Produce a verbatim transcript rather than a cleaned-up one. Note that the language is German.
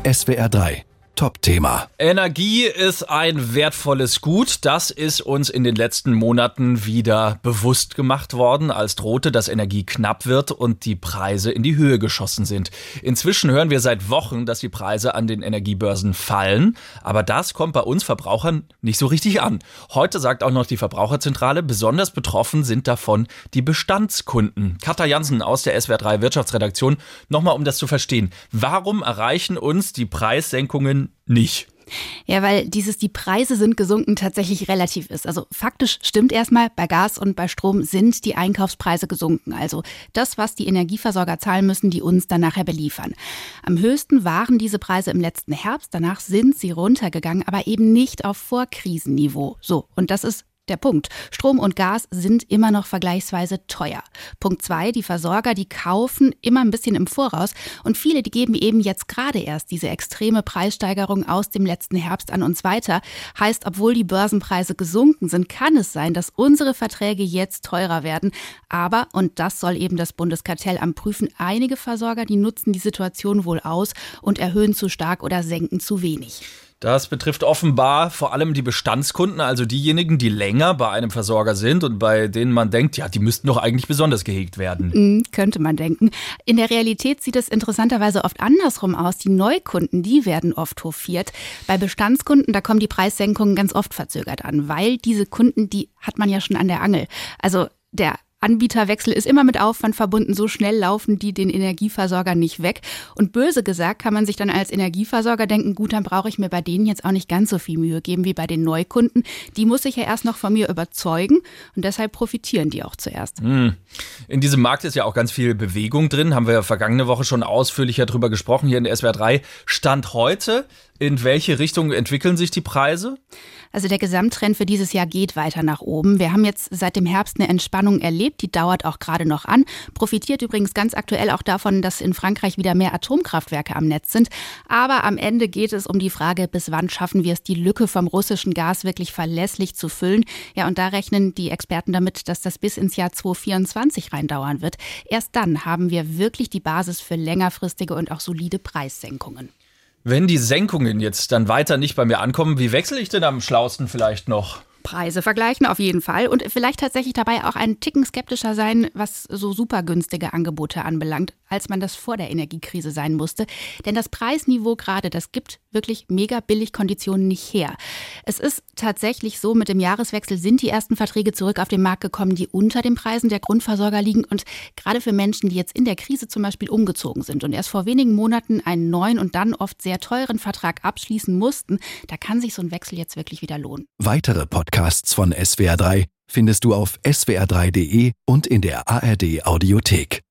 S W R drei Top-Thema. Energie ist ein wertvolles Gut. Das ist uns in den letzten Monaten wieder bewusst gemacht worden, als drohte, dass Energie knapp wird und die Preise in die Höhe geschossen sind. Inzwischen hören wir seit Wochen, dass die Preise an den Energiebörsen fallen. Aber das kommt bei uns Verbrauchern nicht so richtig an. Heute sagt auch noch die Verbraucherzentrale, besonders betroffen sind davon die Bestandskunden. Katja Jansen aus der S W R drei Wirtschaftsredaktion. Nochmal, um das zu verstehen. Warum erreichen uns die Preissenkungen nicht? Ja, weil dieses die Preise sind gesunken tatsächlich relativ ist. Also faktisch stimmt erstmal, bei Gas und bei Strom sind die Einkaufspreise gesunken. Also das, was die Energieversorger zahlen müssen, die uns dann nachher beliefern. Am höchsten waren diese Preise im letzten Herbst. Danach sind sie runtergegangen, aber eben nicht auf Vorkrisenniveau. So, und das ist der Punkt. Strom und Gas sind immer noch vergleichsweise teuer. Punkt zwei, die Versorger, die kaufen immer ein bisschen im Voraus und viele, die geben eben jetzt gerade erst diese extreme Preissteigerung aus dem letzten Herbst an uns weiter. Heißt, obwohl die Börsenpreise gesunken sind, kann es sein, dass unsere Verträge jetzt teurer werden. Aber, und das soll eben das Bundeskartellamt prüfen, einige Versorger, die nutzen die Situation wohl aus und erhöhen zu stark oder senken zu wenig. Das betrifft offenbar vor allem die Bestandskunden, also diejenigen, die länger bei einem Versorger sind und bei denen man denkt, ja, die müssten doch eigentlich besonders gehegt werden. Mhm, könnte man denken. In der Realität sieht es interessanterweise oft andersrum aus. Die Neukunden, die werden oft hofiert. Bei Bestandskunden, da kommen die Preissenkungen ganz oft verzögert an, weil diese Kunden, die hat man ja schon an der Angel. Also der Anbieterwechsel ist immer mit Aufwand verbunden, so schnell laufen die den Energieversorger nicht weg. Und böse gesagt kann man sich dann als Energieversorger denken, gut, dann brauche ich mir bei denen jetzt auch nicht ganz so viel Mühe geben wie bei den Neukunden. Die muss ich ja erst noch von mir überzeugen und deshalb profitieren die auch zuerst. In diesem Markt ist ja auch ganz viel Bewegung drin, haben wir ja vergangene Woche schon ausführlicher drüber gesprochen hier in der S W R drei. Stand heute, in welche Richtung entwickeln sich die Preise? Also der Gesamttrend für dieses Jahr geht weiter nach oben. Wir haben jetzt seit dem Herbst eine Entspannung erlebt, die dauert auch gerade noch an. Profitiert übrigens ganz aktuell auch davon, dass in Frankreich wieder mehr Atomkraftwerke am Netz sind. Aber am Ende geht es um die Frage, bis wann schaffen wir es, die Lücke vom russischen Gas wirklich verlässlich zu füllen. Ja, und da rechnen die Experten damit, dass das bis ins Jahr zweitausendvierundzwanzig rein dauern wird. Erst dann haben wir wirklich die Basis für längerfristige und auch solide Preissenkungen. Wenn die Senkungen jetzt dann weiter nicht bei mir ankommen, wie wechsle ich denn am schlausten vielleicht noch? Preise vergleichen auf jeden Fall und vielleicht tatsächlich dabei auch einen Ticken skeptischer sein, was so super günstige Angebote anbelangt, als man das vor der Energiekrise sein musste. Denn das Preisniveau gerade, das gibt wirklich mega billig Konditionen nicht her. Es ist tatsächlich so, mit dem Jahreswechsel sind die ersten Verträge zurück auf den Markt gekommen, die unter den Preisen der Grundversorger liegen. Und gerade für Menschen, die jetzt in der Krise zum Beispiel umgezogen sind und erst vor wenigen Monaten einen neuen und dann oft sehr teuren Vertrag abschließen mussten, da kann sich so ein Wechsel jetzt wirklich wieder lohnen. Weitere Podcasts von S W R drei findest du auf s w r drei punkt d e und in der A R D Audiothek.